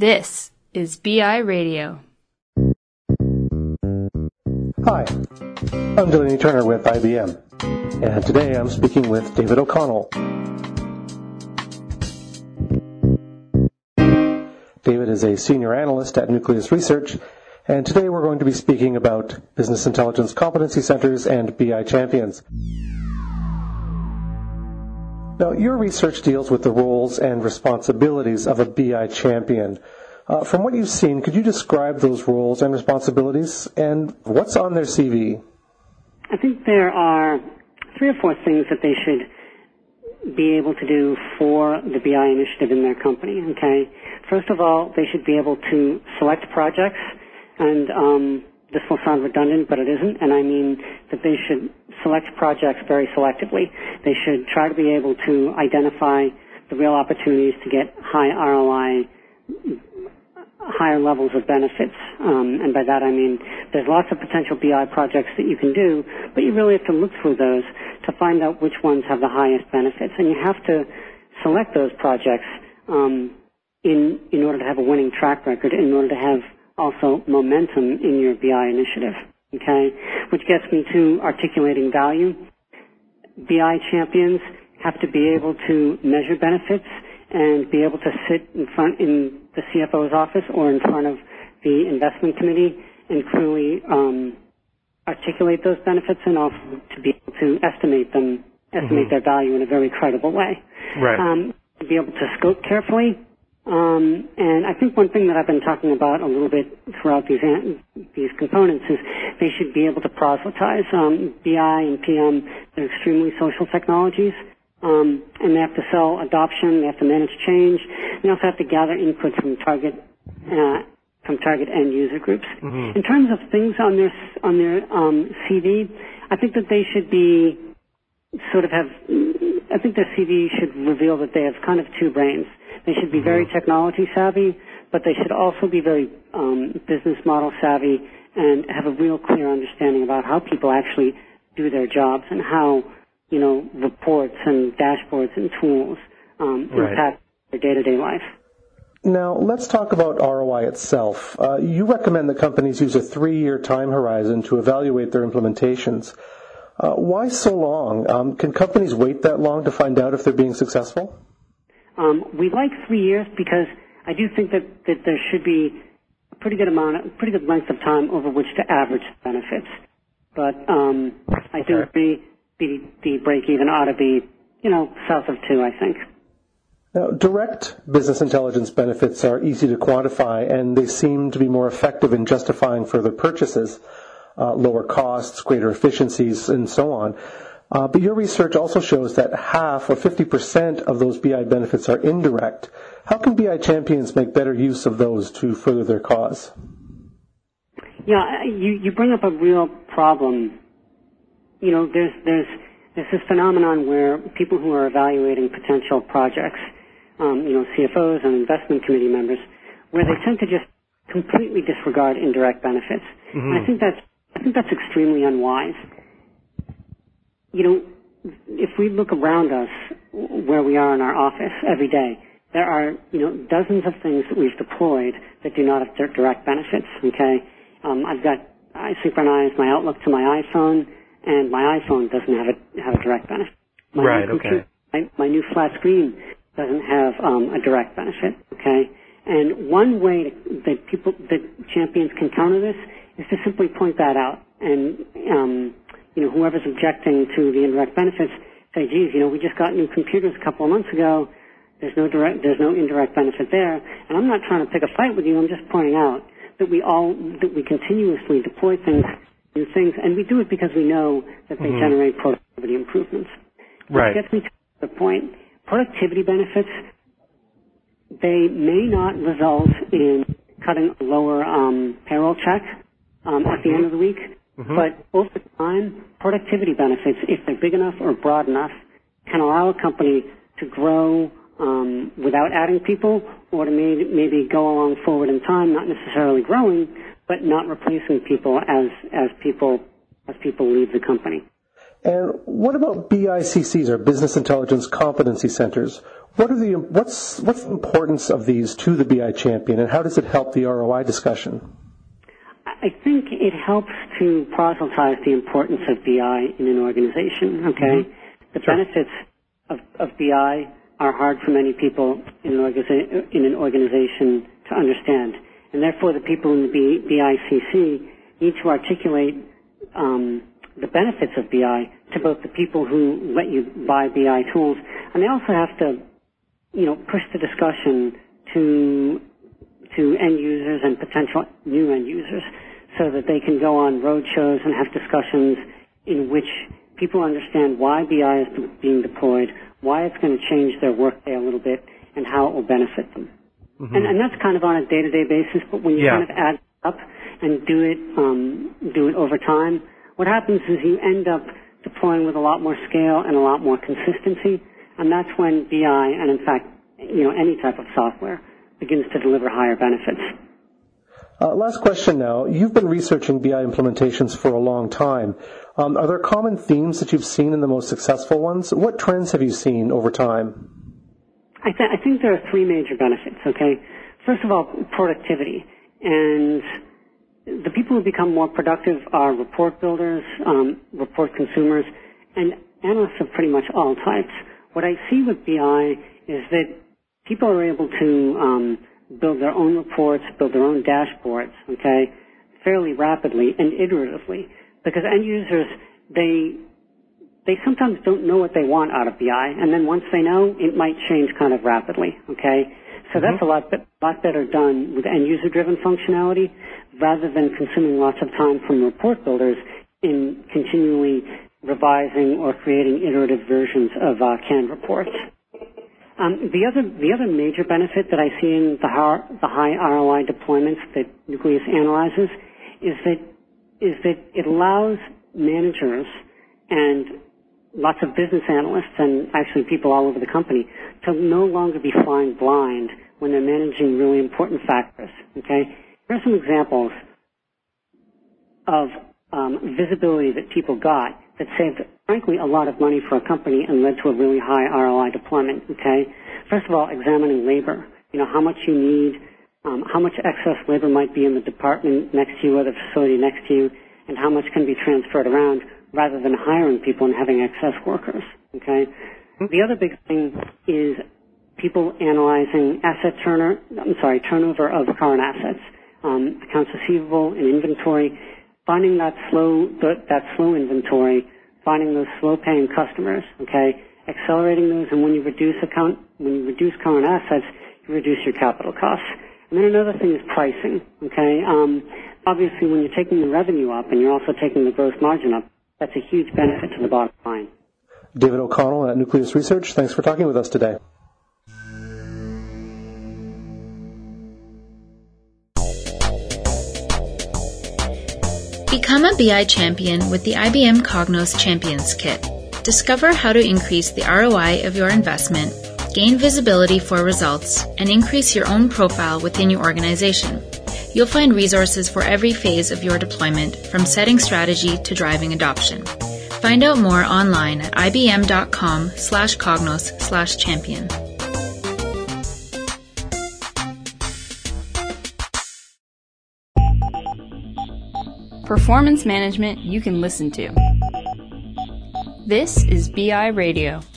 This is BI Radio. Hi, I'm Delaney Turner with IBM, and today I'm speaking with David O'Connell. David is a senior analyst at Nucleus Research, and today we're going to be speaking about business intelligence competency centers and BI champions. Now, your research deals with the roles and responsibilities of a BI champion. From what you've seen, could you describe those roles and responsibilities, and what's on their CV? I think there are 3 or 4 things that they should be able to do for the BI initiative in their company, okay? First of all, they should be able to select projects, and this will sound redundant, but it isn't, and I mean that they should select projects very selectively. They should try to be able to identify the real opportunities to get high ROI, higher levels of benefits, and by that I mean there's lots of potential BI projects that you can do, but you really have to look through those to find out which ones have the highest benefits, and you have to select those projects in order to have a winning track record, in order to have also momentum in your BI initiative, okay? Which gets me to articulating value. BI champions have to be able to measure benefits and be able to sit in the CFO's office or in front of the investment committee and clearly articulate those benefits, and also to be able to estimate their value in a very credible way. Right. To be able to scope carefully. And I think one thing that I've been talking about a little bit throughout these components is they should be able to proselytize. BI and PM, they're extremely social technologies, and they have to sell adoption, they have to manage change, they also have to gather input from target end user groups. Mm-hmm. In terms of things on their CV, I think that they should be I think their CV should reveal that they have kind of 2 brains. They should be very technology savvy, but they should also be very business model savvy and have a real clear understanding about how people actually do their jobs and how, reports and dashboards and tools impact their day-to-day life. Now, let's talk about ROI itself. You recommend that companies use a 3-year time horizon to evaluate their implementations. Why so long? Can companies wait that long to find out if they're being successful? We like 3 years because I do think that there should be a pretty good length of time over which to average benefits. But I do agree the break-even ought to be, south of 2, I think. Now, direct business intelligence benefits are easy to quantify, and they seem to be more effective in justifying further purchases, lower costs, greater efficiencies, and so on. But your research also shows that half or 50% of those BI benefits are indirect. How can BI champions make better use of those to further their cause? Yeah, you bring up a real problem. There's this phenomenon where people who are evaluating potential projects, CFOs and investment committee members, where they tend to just completely disregard indirect benefits. Mm-hmm. And I think that's extremely unwise. If we look around us where we are in our office every day, there are, dozens of things that we've deployed that do not have direct benefits, okay? I synchronize my Outlook to my iPhone, and my iPhone doesn't have a direct benefit. My new flat screen doesn't have a direct benefit, okay? And one way that champions can counter this is to simply point that out and, whoever's objecting to the indirect benefits say, geez, we just got new computers a couple of months ago. There's no indirect benefit there. And I'm not trying to pick a fight with you. I'm just pointing out that we continuously deploy new things, and we do it because we know that they generate productivity improvements. Right. Which gets me to the point. Productivity benefits, they may not result in cutting a lower payroll check at the end of the week. Mm-hmm. But over time, productivity benefits, if they're big enough or broad enough, can allow a company to grow without adding people, or to maybe go along forward in time, not necessarily growing, but not replacing people as people leave the company. And what about BICCs, or Business Intelligence Competency Centers? What's the importance of these to the BI champion, and how does it help the ROI discussion? I think it helps to proselytize the importance of BI in an organization, okay? Mm-hmm. The benefits of BI are hard for many people in an organization to understand. And therefore, the people in the BICC need to articulate the benefits of BI to both the people who let you buy BI tools, and they also have to, push the discussion to end users and potential new end users so that they can go on road shows and have discussions in which people understand why BI is being deployed, why it's going to change their workday a little bit, and how it will benefit them. Mm-hmm. And that's kind of on a day-to-day basis, but when you kind of add up and do it over time, what happens is you end up deploying with a lot more scale and a lot more consistency, and that's when BI, and in fact, any type of software, begins to deliver higher benefits. Last question now. You've been researching BI implementations for a long time. Are there common themes that you've seen in the most successful ones? What trends have you seen over time? I think there are three major benefits, okay? First of all, productivity. And the people who become more productive are report builders, report consumers, and analysts of pretty much all types. What I see with BI is that people are able to build their own reports, build their own dashboards, okay, fairly rapidly and iteratively, because end users, they sometimes don't know what they want out of BI, and then once they know, it might change kind of rapidly, okay? So that's a lot better done with end-user-driven functionality rather than consuming lots of time from report builders in continually revising or creating iterative versions of canned reports. The other major benefit that I see in the high ROI deployments that Nucleus analyzes is that it allows managers and lots of business analysts and actually people all over the company to no longer be flying blind when they're managing really important factors. Okay, here are some examples of visibility that people got that saved, frankly, a lot of money for a company and led to a really high ROI deployment, okay? First of all, examining labor. How much you need, how much excess labor might be in the department next to you or the facility next to you, and how much can be transferred around rather than hiring people and having excess workers, okay? The other big thing is people analyzing turnover of current assets, accounts receivable and inventory, finding that slow inventory, finding those slow-paying customers, okay, accelerating those, and when you reduce current assets, you reduce your capital costs. And then another thing is pricing, okay? Obviously, when you're taking the revenue up and you're also taking the gross margin up, that's a huge benefit to the bottom line. David O'Connell at Nucleus Research, thanks for talking with us today. Become a BI champion with the IBM Cognos Champions Kit. Discover how to increase the ROI of your investment, gain visibility for results, and increase your own profile within your organization. You'll find resources for every phase of your deployment, from setting strategy to driving adoption. Find out more online at ibm.com/cognos/champion. Performance management you can listen to. This is BI Radio.